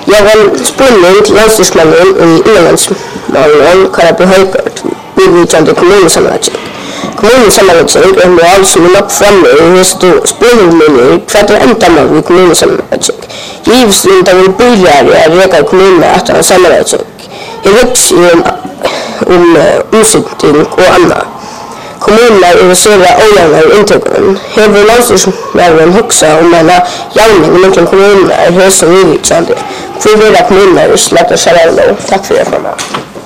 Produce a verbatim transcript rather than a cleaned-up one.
Jag var spunnen till landstingsmannen i inlandsmålen Karabi Höjkart vid vidtjande kommunsammanläggning. Kommunsammanläggning är en mål som är nog framme i stor spelningsmening för att ändra man vid kommunsammanläggning. Givetvis inte vill billigare att räcka kommuner att ha sammanläggning. Jag vet om, om utsättning och annat. Kommunerna är södra Ålanda och intäkten. Här vill landstingsmannen huxa om en jämning mellan kommunerna är högst och vidtjande. För våra kommuner släpper sig. Tack för det.